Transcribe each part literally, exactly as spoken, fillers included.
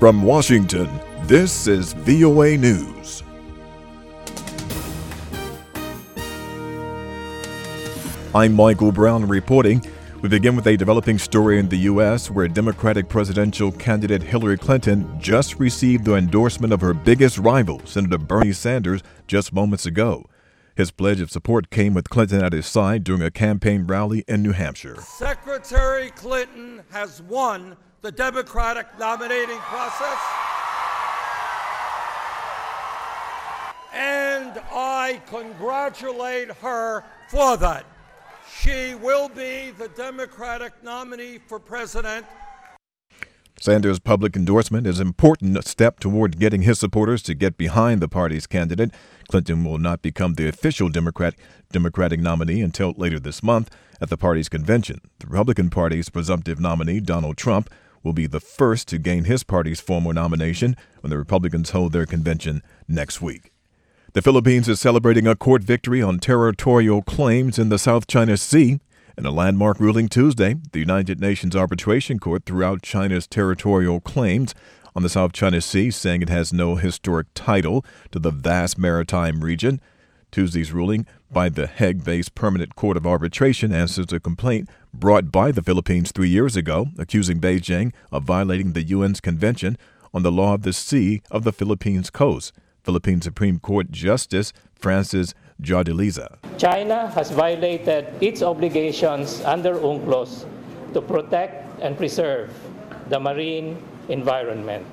From Washington, this is V O A News. I'm Michael Brown reporting. We begin with a developing story in the U S where Democratic presidential candidate Hillary Clinton just received the endorsement of her biggest rival, Senator Bernie Sanders, just moments ago. His pledge of support came with Clinton at his side during a campaign rally in New Hampshire. Secretary Clinton has won the Democratic nominating process, and I congratulate her for that. She will be the Democratic nominee for president. Sanders' public endorsement is an important step toward getting his supporters to get behind the party's candidate. Clinton will not become the official Democrat, Democratic nominee until later this month at the party's convention. The Republican Party's presumptive nominee, Donald Trump, will be the first to gain his party's formal nomination when the Republicans hold their convention next week. The Philippines is celebrating a court victory on territorial claims in the South China Sea. In a landmark ruling Tuesday, the United Nations Arbitration Court threw out China's territorial claims on the South China Sea, saying it has no historic title to the vast maritime region. Tuesday's ruling by the Hague-based Permanent Court of Arbitration answers a complaint brought by the Philippines three years ago, accusing Beijing of violating the U N's Convention on the Law of the Sea of the Philippines coast. Philippine Supreme Court Justice Francis Jardeliza. China has violated its obligations under UNCLOS to protect and preserve the marine environment.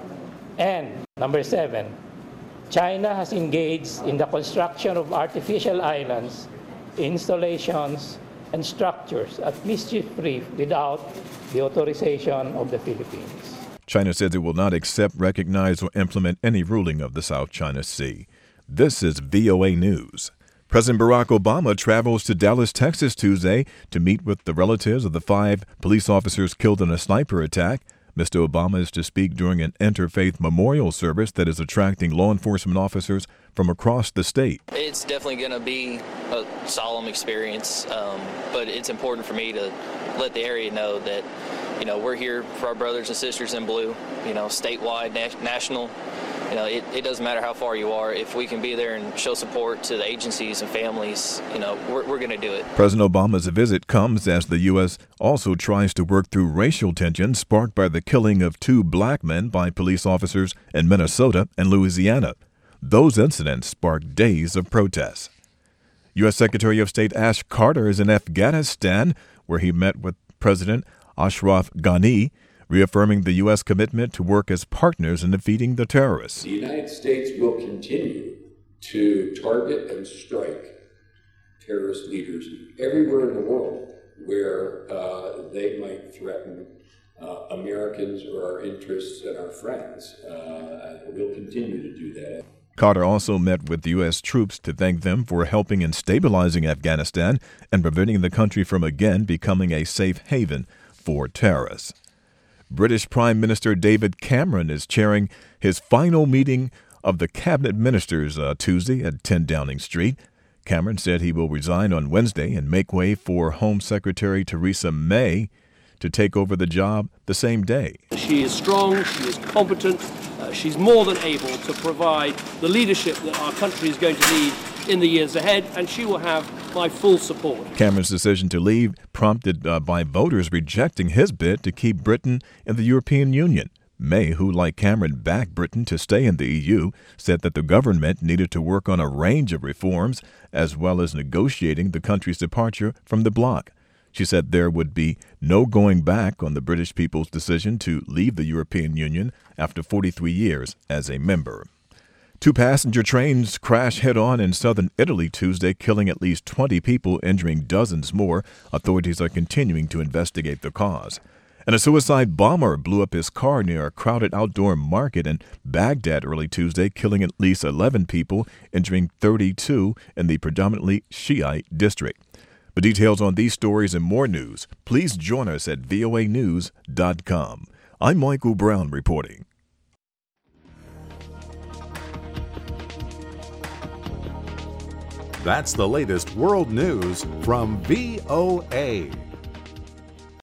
And number seven, China has engaged in the construction of artificial islands, installations, and structures at Mischief Reef without the authorization of the Philippines. China says it will not accept, recognize, or implement any ruling of the South China Sea. This is V O A News. President Barack Obama travels to Dallas, Texas Tuesday to meet with the relatives of the five police officers killed in a sniper attack. Mister Obama is to speak during an interfaith memorial service that is attracting law enforcement officers from across the state. It's definitely going to be a solemn experience, um, but it's important for me to let the area know that, you know, we're here for our brothers and sisters in blue, you know, statewide, na- national. You know, it, it doesn't matter how far you are. If we can be there and show support to the agencies and families, you know, we're, we're going to do it. President Obama's visit comes as the U S also tries to work through racial tensions sparked by the killing of two black men by police officers in Minnesota and Louisiana. Those incidents sparked days of protests. U S Secretary of State Ash Carter is in Afghanistan, where he met with President Ashraf Ghani, reaffirming the U S commitment to work as partners in defeating the terrorists. The United States will continue to target and strike terrorist leaders everywhere in the world where uh, they might threaten uh, Americans or our interests and our friends. Uh, we'll continue to do that. Carter also met with U S troops to thank them for helping in stabilizing Afghanistan and preventing the country from again becoming a safe haven for terrorists. British Prime Minister David Cameron is chairing his final meeting of the cabinet ministers uh, Tuesday at ten Downing Street. Cameron said he will resign on Wednesday and make way for Home Secretary Theresa May to take over the job the same day. She is strong, she is competent, uh, she's more than able to provide the leadership that our country is going to need in the years ahead, and she will have my full support. Cameron's decision to leave prompted uh, by voters rejecting his bid to keep Britain in the European Union. May, who like Cameron backed Britain to stay in the E U, said that the government needed to work on a range of reforms as well as negotiating the country's departure from the bloc. She said there would be no going back on the British people's decision to leave the European Union after forty-three years as a member. Two passenger trains crashed head-on in southern Italy Tuesday, killing at least twenty people, injuring dozens more. Authorities are continuing to investigate the cause. And a suicide bomber blew up his car near a crowded outdoor market in Baghdad early Tuesday, killing at least eleven people, injuring thirty-two in the predominantly Shiite district. For details on these stories and more news, please join us at V O A news dot com. I'm Michael Brown reporting. That's the latest world news from V O A.